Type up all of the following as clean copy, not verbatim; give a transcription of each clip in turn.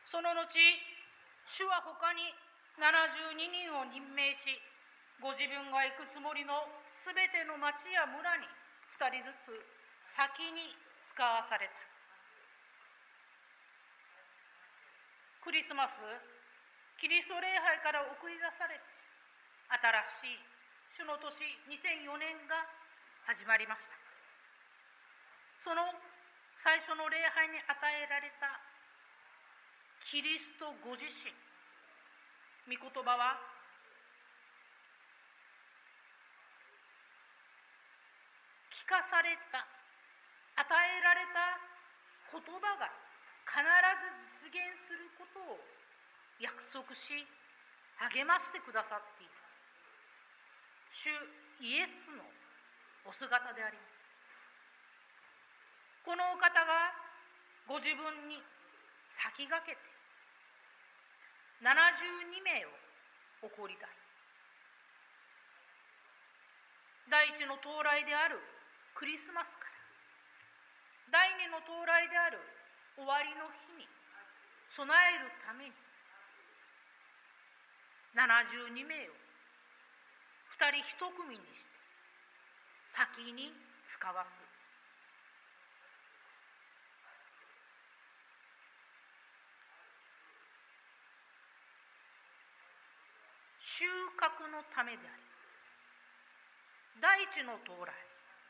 その後、主は他に72人を任命し、ご自分が行くつもりのすべての町や村に2人ずつ先に使わされた。クリスマス、キリスト礼拝から送り出されて、新しい主の年2004年が始まりました。その最初の礼拝に与えられたキリストご自身、御言葉は、聞かされた、与えられた言葉が必ず実現することを約束し、励ましてくださっている主イエスのお姿であります。このお方がご自分に先駆けて72名を送り出す。第一の到来であるクリスマスから第二の到来である終わりの日に備えるために、72名を2人1組にして先に使わす。収穫のためであり、第一の到来、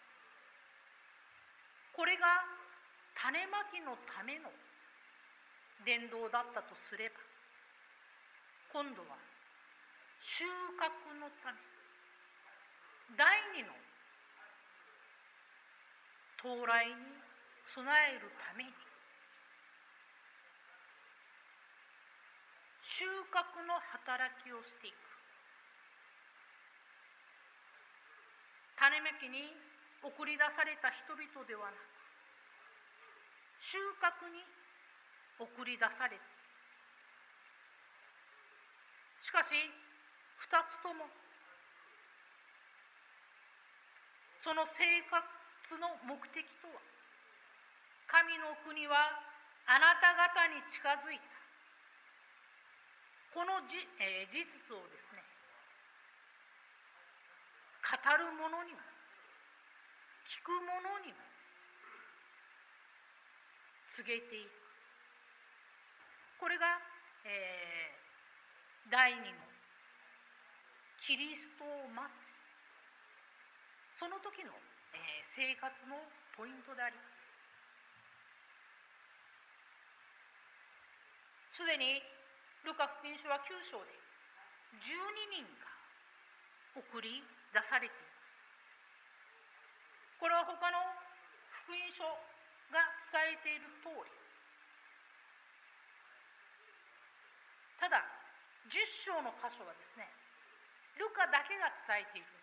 これが種まきのための伝道だったとすれば、今度は収穫のため、第二の到来に備えるために、収穫の働きをしていく。種まきに送り出された人々ではなく、収穫に送り出されて、しかし二つともその生活の目的とは、神の国はあなた方に近づいた、この事実をですね、語る者にも聞く者にも告げていく。これが、第二のキリストを待つ、その時の、生活のポイントであります。すでにルカ福音書は9章で12人が送り出されています。これは他の福音書が伝えている通り、ただ10章の箇所はですね、ルカだけが伝えているんです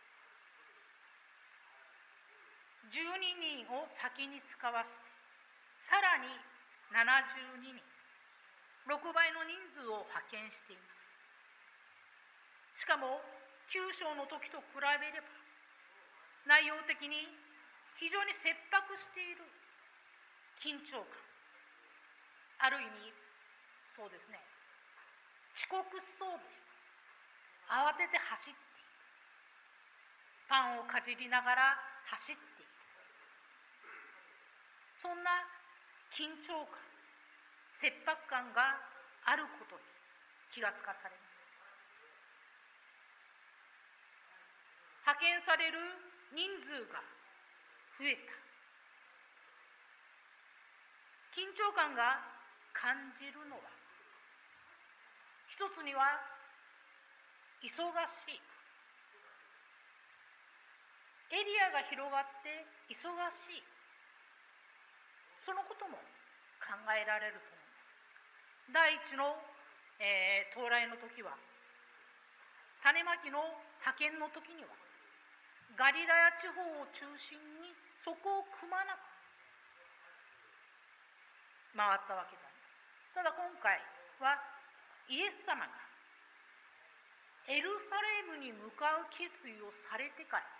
。12人を先に使わせ、さらに72人、6倍の人数を派遣しています。しかも9章の時と比べれば、内容的に非常に切迫している緊張感、ある意味そうですね、遅刻しそうで慌てて走っている、パンをかじりながら走っている、そんな緊張感、切迫感があることに気がつかされます。派遣される人数が増えた。緊張感が感じるのは、一つには忙しい、エリアが広がって忙しい、そのことも考えられると思います。第一の、到来の時は、種まきの派遣の時にはガリラヤ地方を中心にそこをくまなく回ったわけであります。ただ今回はイエス様がエルサレムに向かう決意をされてから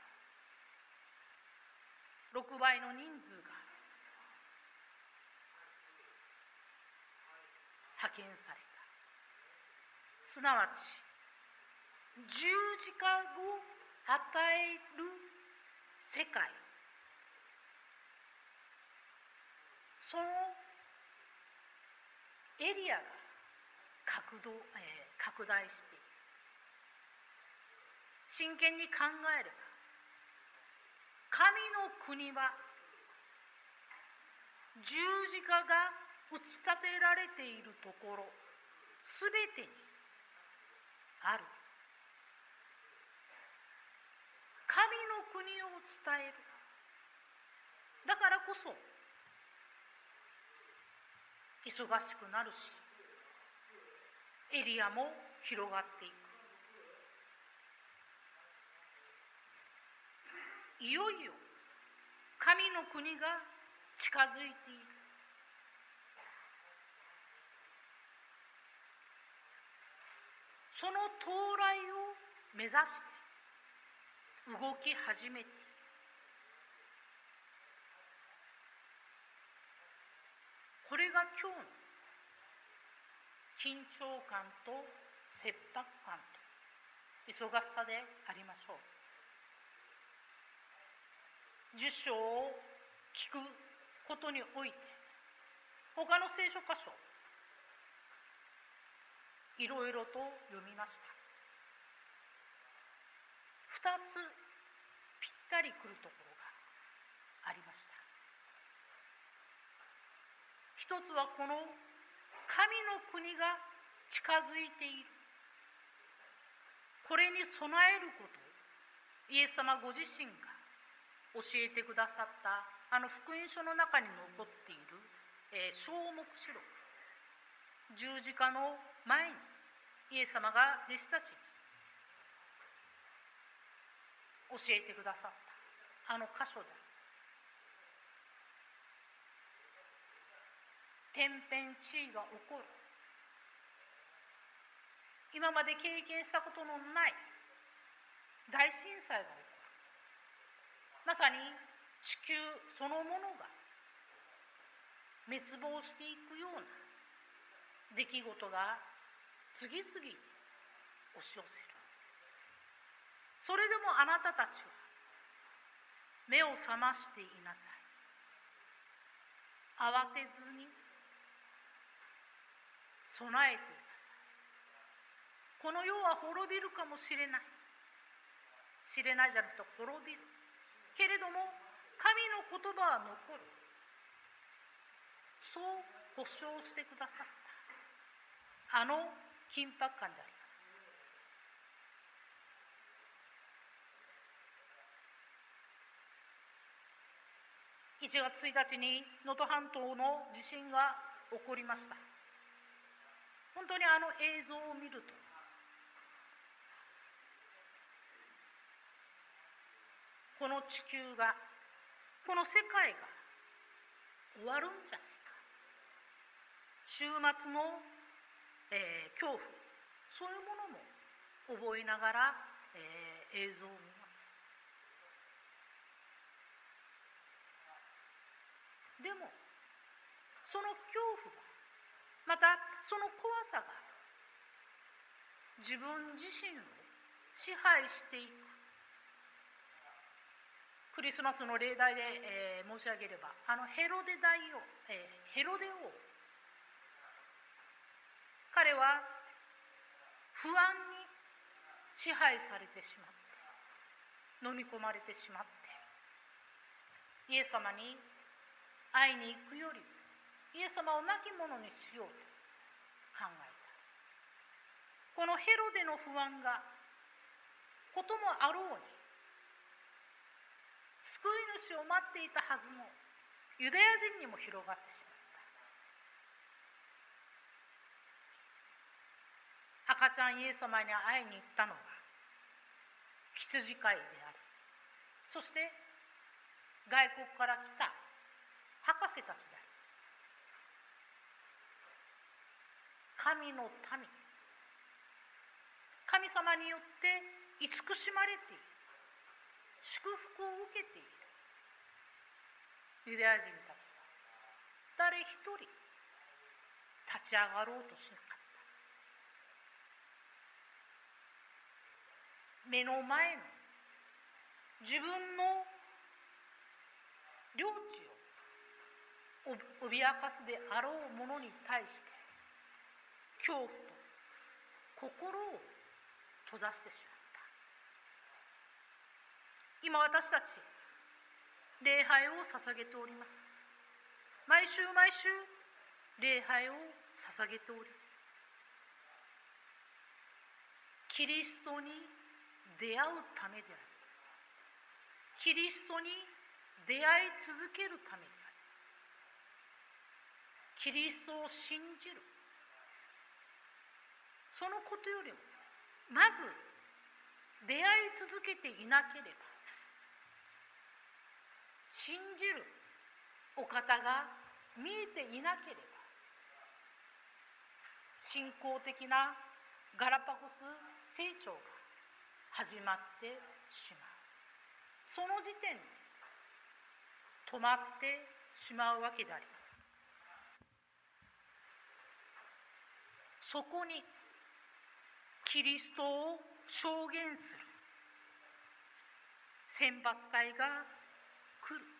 6倍の人数が派見された。すなわち十字架を与える世界、そのエリアが拡大している。真剣に考えれば、神の国は十字架が打ち立てられているところすべてにある。神の国を伝える。だからこそ忙しくなるし、エリアも広がっていく。いよいよ神の国が近づいている。その到来を目指して動き始めている。これが今日の緊張感と切迫感と忙しさでありましょう。10章を聞くことにおいて、他の聖書箇所いろいろと読みました。2つぴったりくるところがありました。一つはこの神の国が近づいている、これに備えることをイエス様ご自身が教えてくださった福音書の中に残っている、小黙示録、十字架の前にイエス様が弟子たちに教えてくださった箇所で、天変地異が起こる、今まで経験したことのない大震災が起こる。まさに地球そのものが滅亡していくような出来事が次々に押し寄せる。それでもあなたたちは目を覚ましていなさい。慌てずに備えていなさい。この世は滅びるかもしれない。知れないじゃなくて滅びる。けれども神の言葉は残る。そう保証してくださった緊迫感であります。1月1日に能登半島の地震が起こりました。本当に映像を見ると、この地球が、この世界が終わるんじゃないか。終末の、恐怖、そういうものも覚えながら、映像を見ます。でもその恐怖が、またその怖さが自分自身を支配していく。クリスマスの例題で、申し上げればヘロデ王、彼は不安に支配されてしまって、飲み込まれてしまって、イエス様に会いに行くよりイエス様を亡き者にしようと考えた。このヘロデの不安がこともあろうに、救い主を待っていたはずのユダヤ人にも広がってしまった。赤ちゃんイエス様に会いに行ったのは羊飼いであり、そして外国から来た博士たちであります。神の民、神様によって慈しまれている、祝福を受けているユダヤ人たちは誰一人立ちち上がろうとしなかった。目の前の自分の領地を脅かすであろうものに対して恐怖と心を閉ざしてしまった。今私たち礼拝を捧げております。毎週毎週礼拝を捧げております。キリストに出会うためであり、キリストに出会い続けるためであり、キリストを信じる、そのことよりもまず出会い続けていなければ、信じるお方が見えていなければ、信仰的なガラパゴス成長が始まってしまう。その時点で止まってしまうわけであります。そこにキリストを証言する選抜隊が来る。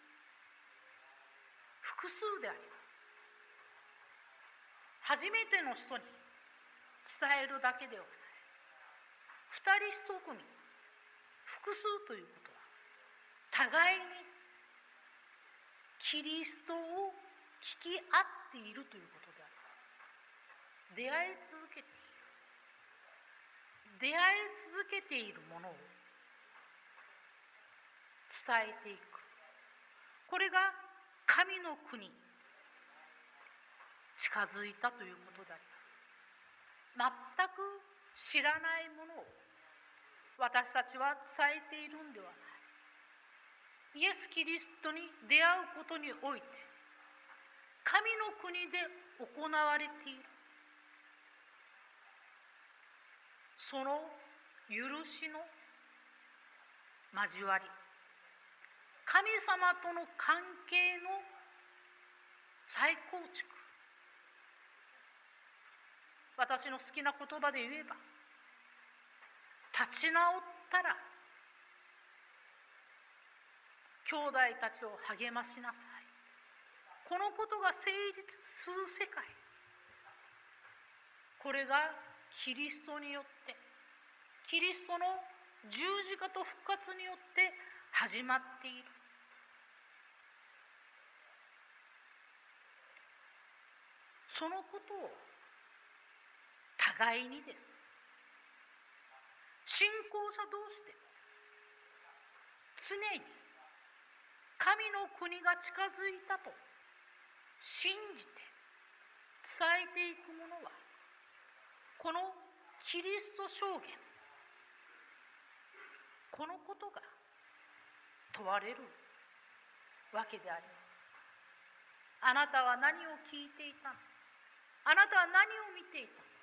複数であります。初めての人に伝えるだけではない。二人一組、複数ということは互いにキリストを聞き合っているということであります。出会い続けている。出会い続けているものを伝えていく。これが神の国に近づいたということであります。全く知らないものを私たちは伝えているんではない。イエス・キリストに出会うことにおいて神の国で行われているその許しの交わり、神様との関係の再構築、私の好きな言葉で言えば、立ち直ったら兄弟たちを励ましなさい。このことが成立する世界、これがキリストによって、キリストの十字架と復活によって始まっている。そのことを互いにです。信仰者同士で常に神の国が近づいたと信じて伝えていくものは、このキリスト証言、このことが問われるわけであります。あなたは何を聞いていたの？あなたは何を見ていたの？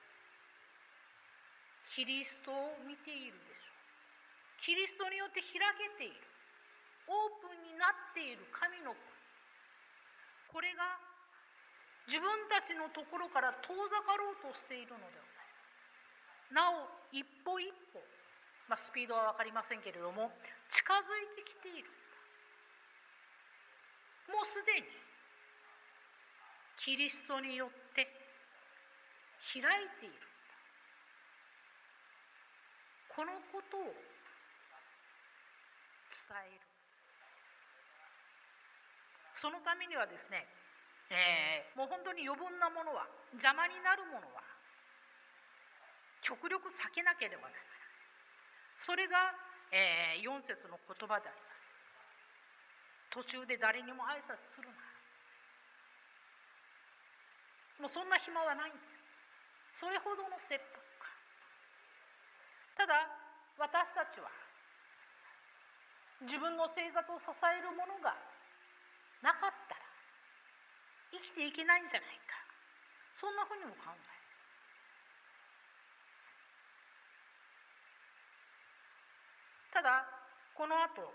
キリストを見ているでしょう。キリストによって開けている、オープンになっている神の国、これが自分たちのところから遠ざかろうとしているのではない。なお一歩一歩、スピードは分かりませんけれども、近づいてきている。もうすでにキリストによって開いている。このことを伝える。そのためにはですね、もう本当に余分なものは、邪魔になるものは極力避けなければならない。それが、4節の言葉であります。途中で誰にも挨拶するな。もうそんな暇はないんです。それほどの切迫感。ただ私たちは自分の生活を支えるものがなかったら生きていけないんじゃないか、そんなふうにも考える。ただこの後、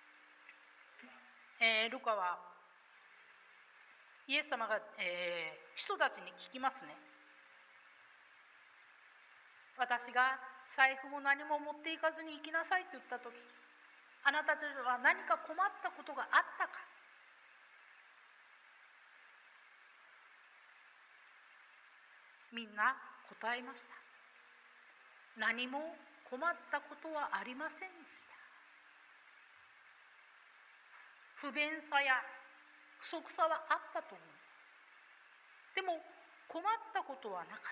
ルカはイエス様が、 人たちに聞きますね。私が財布も何も持っていかずに行きなさいと言った時、あなたたちは何か困ったことがあったか。みんな答えました。何も困ったことはありませんでした。不便さや不足さはあったと思う。でも困ったことはなかった。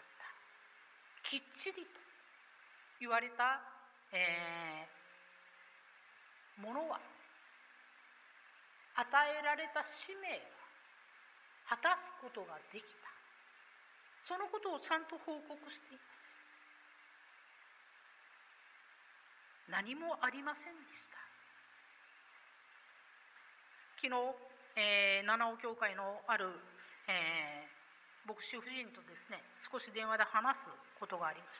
きっちりと言われた、ものは、与えられた使命は果たすことができた。そのことをちゃんと報告しています。何もありませんでした。昨日、七尾教会のある、牧師夫人とですね、少し電話で話すことがありました。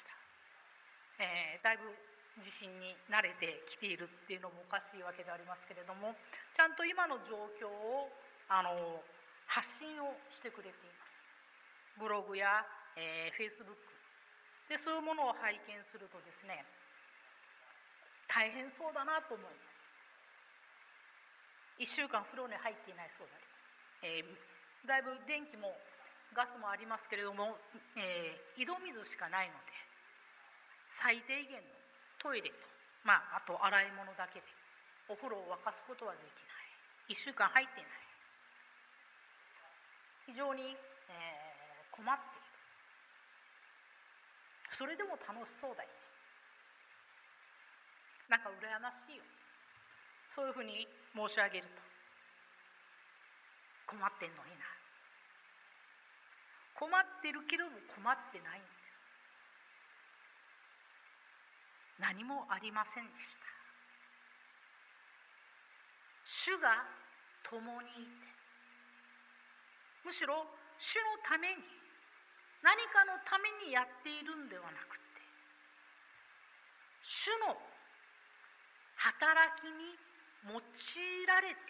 だいぶ地震に慣れてきているっていうのもおかしいわけでありますけれども、ちゃんと今の状況を発信をしてくれています。ブログや、フェイスブックでそういうものを拝見するとですね、大変そうだなと思います。1週間風呂に入っていないそうであります。だいぶ電気もガスもありますけれども、井戸水しかないので、最低限のトイレと、あと洗い物だけでお風呂を沸かすことはできない。1週間入っていない。非常に、困っている。それでも楽しそうだよね。なんか羨ましいよ。そういうふうに申し上げると、困ってんのにな。困ってるけども困ってないんです。何もありませんでした。主が共にいて、むしろ主のために、何かのためにやっているんではなくて、主の働きに用いられている。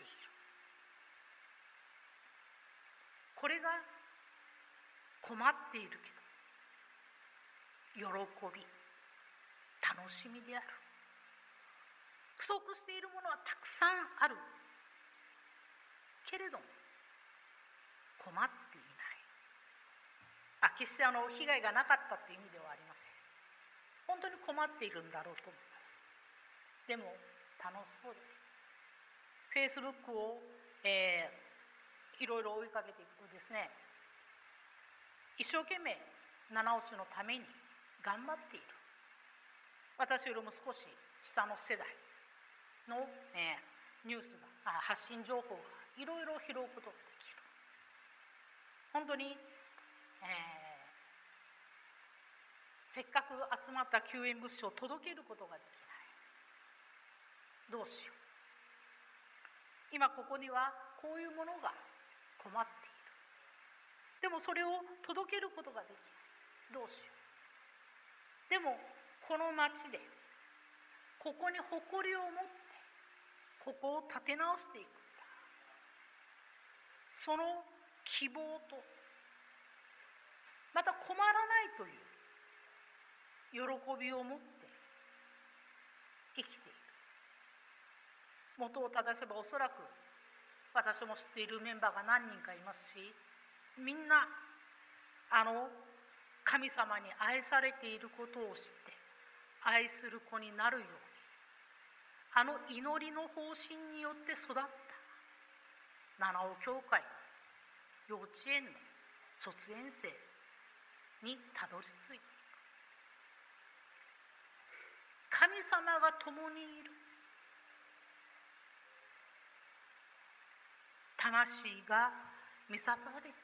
これが困っているけど喜び、楽しみである。不足しているものはたくさんあるけれども困っていない。決して被害がなかったという意味ではありません。本当に困っているんだろうと思います。でも楽しそうです。フェイスブックを、いろいろ追いかけていくとですね、一生懸命七尾市のために頑張っている、私よりも少し下の世代の、ニュースが発信情報がいろいろ拾うことができる。本当に、せっかく集まった救援物資を届けることができない。どうしよう。今ここにはこういうものが困っている。でもそれを届けることができない。どうしよう。でもこの町でここに誇りを持ってここを立て直していくんだ。その希望と、また困らないという喜びを持って生きている。元を正せばおそらく私も知っているメンバーが何人かいますし、みんな神様に愛されていることを知って愛する子になるように、祈りの方針によって育った七尾教会の幼稚園の卒園生にたどり着いていく。神様が共にいる。魂が満たされていく。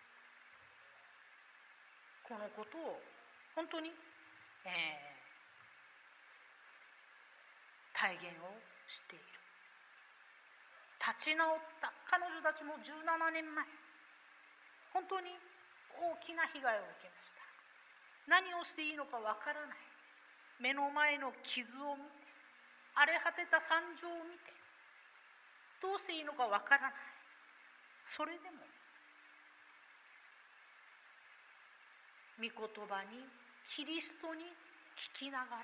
このことを本当に、体現をしている。立ち直った彼女たちも17年前、本当に大きな被害を受けました。何をしていいのかわからない。目の前の傷を見て、荒れ果てた惨状を見て、どうしていいのかわからない。それでも御言葉にキリストに聞きながら、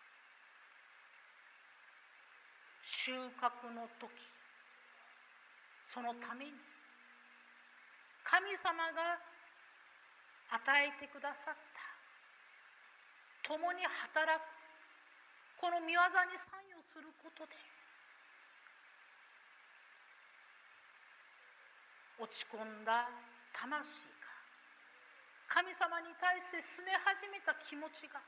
収穫の時、そのために神様が与えてくださった共に働くこの御業に参与することで、落ち込んだ魂が神様に対して拗ね始めた気持ちが、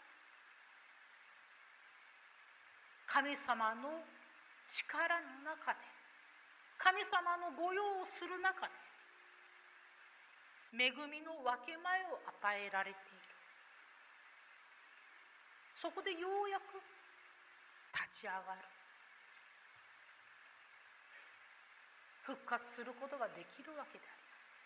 神様の力の中で、神様の御用をする中で、恵みの分け前を与えられている。そこでようやく立ち上がる、復活することができるわけであり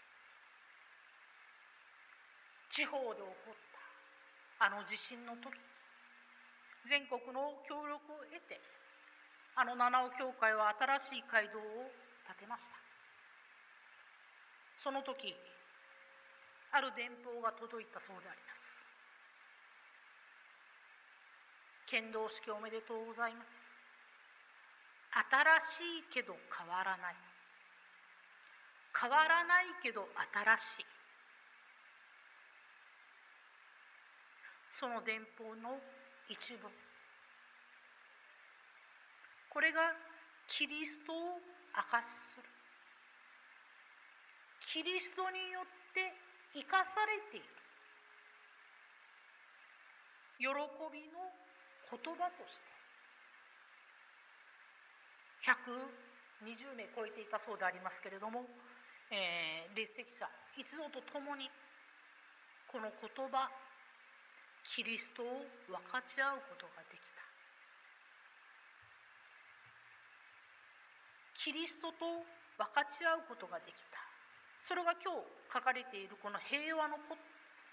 ます。地方で起こったあの地震の時、全国の協力を得て、あの七尾教会は新しい街道を建てました。その時、ある電報が届いたそうであります。献堂式おめでとうございます。新しいけど変わらない。変わらないけど新しい。その電報の一部。これがキリストを証しする。キリストによって生かされている。喜びの言葉として120名超えていたそうでありますけれども、列席者一同と共にこの言葉、キリストを分かち合うことができた。キリストと分かち合うことができた。それが今日書かれているこの平和のこと。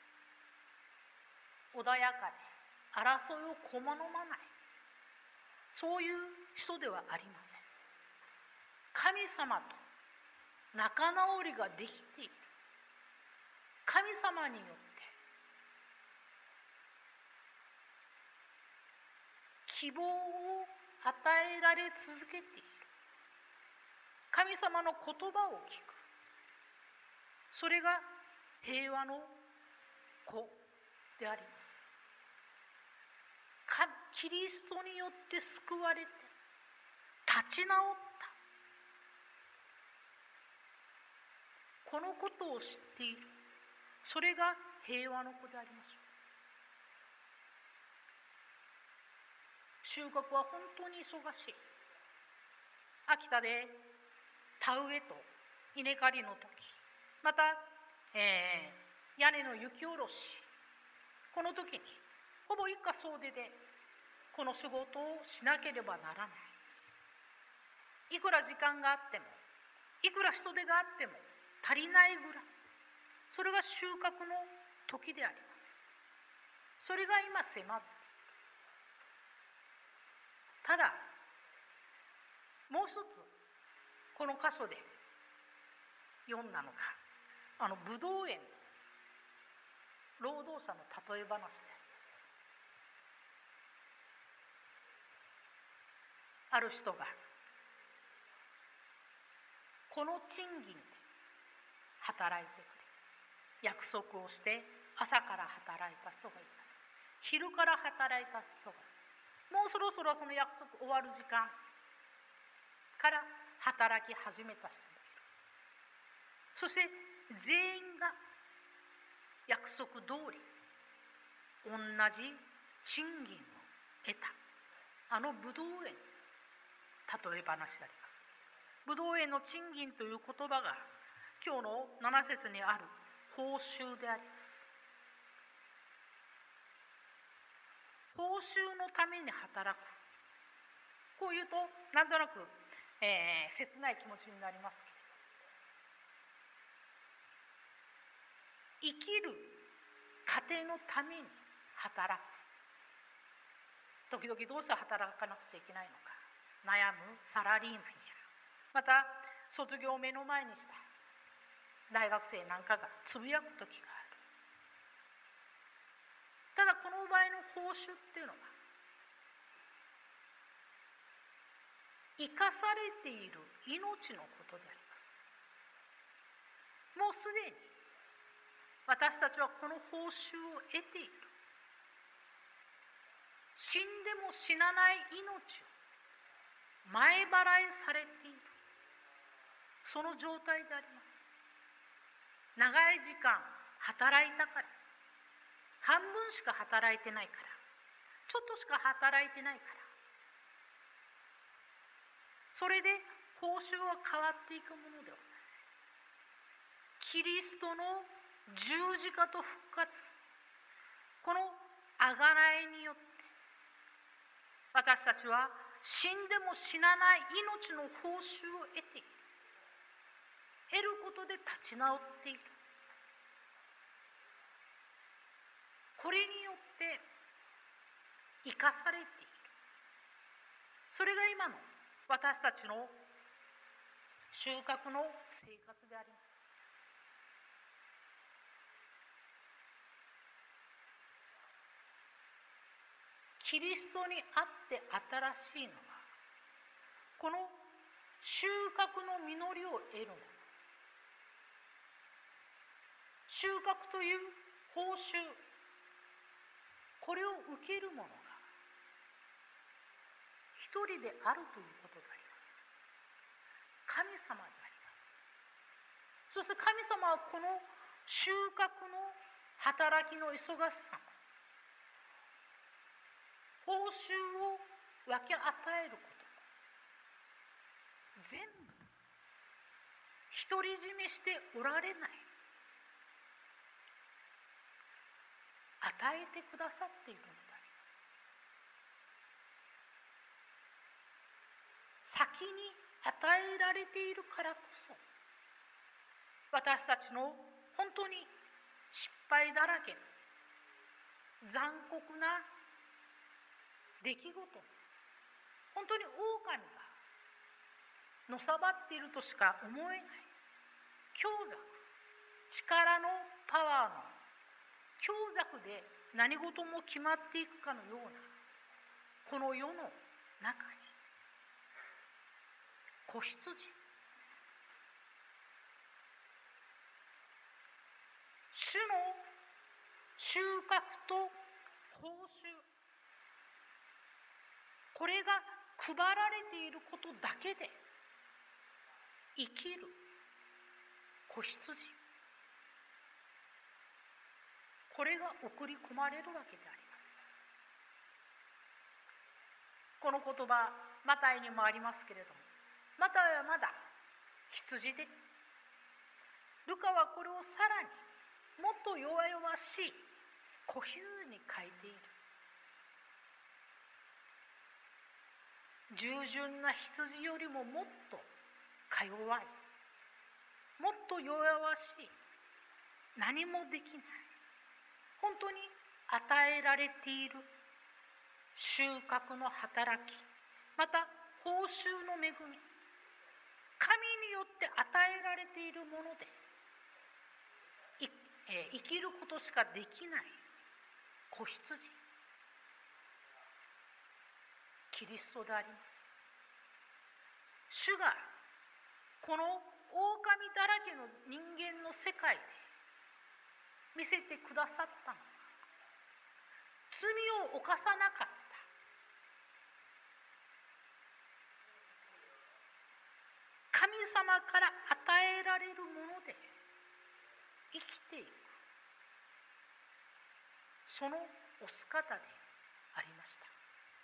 穏やかで争いを好まない、そういう人ではありません。神様と仲直りができている。神様によって希望を与えられ続けている。神様の言葉を聞く。それが平和の子であります。キリストによって救われて立ち直った。このことを知っている。それが平和の子でありましょう。収穫は本当に忙しい。秋田で田植えと稲刈りの時、また、屋根の雪下ろし、この時にほぼ一家総出でこの仕事をしなければならない。いくら時間があっても、いくら人手があっても足りないぐらい、それが収穫の時であります。それが今迫って、ただもう一つこの箇所で読んだのが、ブドウ園の労働者の例え話であります。ある人がこの賃金で働いてくれ、約束をして朝から働いた人がいます。昼から働いた人が、もうそろそろその約束終わる時間から働き始めた人もいる。そして全員が約束通り同じ賃金を得た。ブドウ園、例え話であります。ブドウ園の賃金という言葉が今日の7節にある報酬であります。報酬のために働く。こう言うとなんとなく、切ない気持ちになりますけれど、生きる家庭のために働く。時々どうして働かなくちゃいけないのか悩むサラリーマンや、また卒業を目の前にした大学生なんかがつぶやく時がある。 報酬っていうのは、生かされている命のことであります。もうすでに私たちはこの報酬を得ている。死んでも死なない命を前払いされている、その状態であります。長い時間働いたから、半分しか働いてないから、ちょっとしか働いてないから、それで報酬は変わっていくものではない。キリストの十字架と復活、この贖いによって私たちは死んでも死なない命の報酬を得ている。得ることで立ち直っている。これによって生かされている。それが今の私たちの収穫の生活であります。キリストにあって新しいのは、この収穫の実りを得るもの。収穫という報酬、これを受ける者が一人であるということであります。神様であります。そして神様はこの収穫の働きの忙しさ、報酬を分け与えること、全部独り占めしておられない。与えてくださっているのであります。先に与えられているからこそ、私たちの本当に失敗だらけの残酷な出来事、本当に狼がのさばっているとしか思えない強弱、力のパワーの強弱で何事も決まっていくかのようなこの世の中に、子羊、主の収穫と報酬、これが配られていることだけで生きる子羊、これが送り込まれるわけであります。この言葉、マタイにもありますけれども、マタイはまだ羊で、ルカはこれをさらにもっと弱々しい子羊に変えている。従順な羊よりももっとか弱い、もっと弱々しい、何もできない、本当に与えられている収穫の働き、また報酬の恵み、神によって与えられているもので生きることしかできない子羊、キリストであります。主がこの狼だらけの人間の世界で見せてくださったのは、罪を犯さなかった神様から与えられるもので生きていく、そのお姿でありました。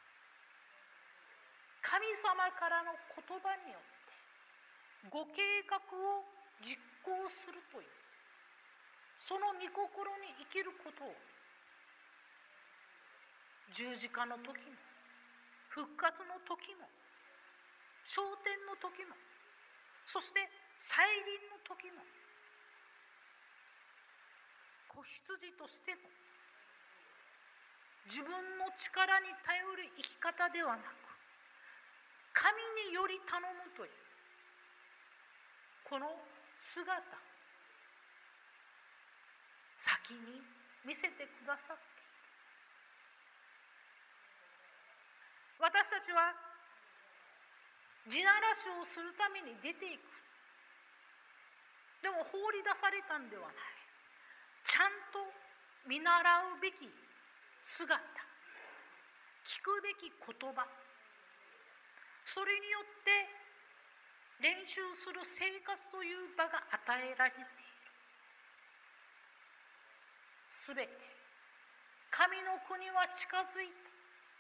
神様からの言葉によってご計画を実行するという、その御心に生きることを、十字架の時も復活の時も昇天の時も、そして再臨の時も、子羊としても自分の力に頼る生き方ではなく、神により頼むというこの姿、先に見せてくださっている。 ちは地ならしをするために出ていく。でも放り出されたんではない。ちゃんと見習うべき姿、聞くべき言葉、それによって練習する生活という場が与えられている。すべて神の国は近づいた。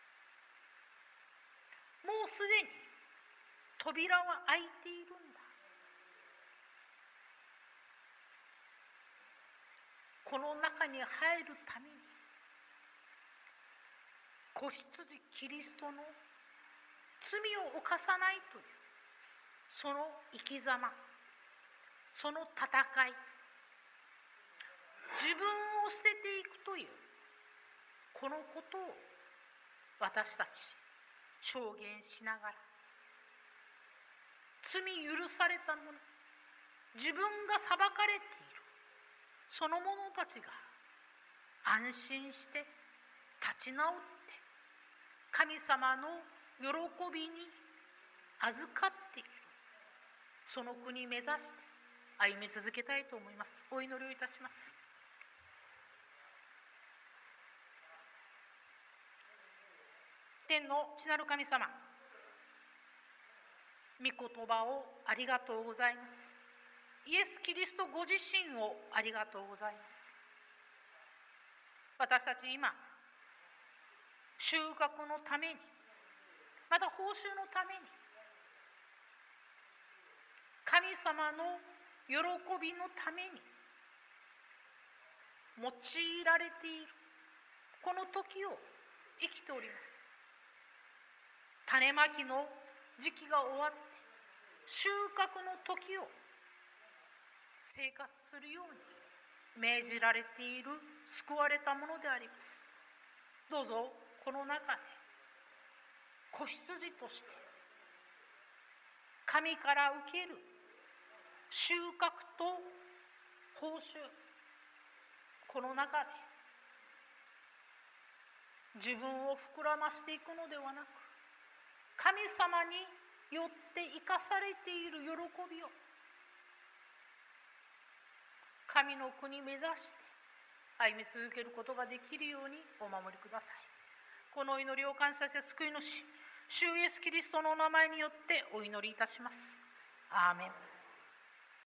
もうすでに扉は開いているんだ。この中に入るために、子羊キリストの罪を犯さないというその生き様、その戦い、自分を捨てていくというこのことを私たち証言しながら、罪許された者、自分が裁かれているその者たちが安心して立ち直って神様の喜びに預かっているその国目指して歩み続けたいと思います。お祈りをいたします。天の父なる神様、御言葉をありがとうございます。イエス・キリストご自身をありがとうございます。私たち今、収穫のために、また報酬のために、神様の喜びのために用いられているこの時を生きております。種まきの時期が終わって収穫の時を生活するように命じられている救われたものであります。どうぞこの中で子羊として神から受ける収穫と報酬、この中で自分を膨らませていくのではなく、神様によって生かされている喜びを神の国目指して歩み続けることができるようにお守りください。この祈りを感謝して救い主、主イエスキリストのお名前によってお祈りいたします。アーメン。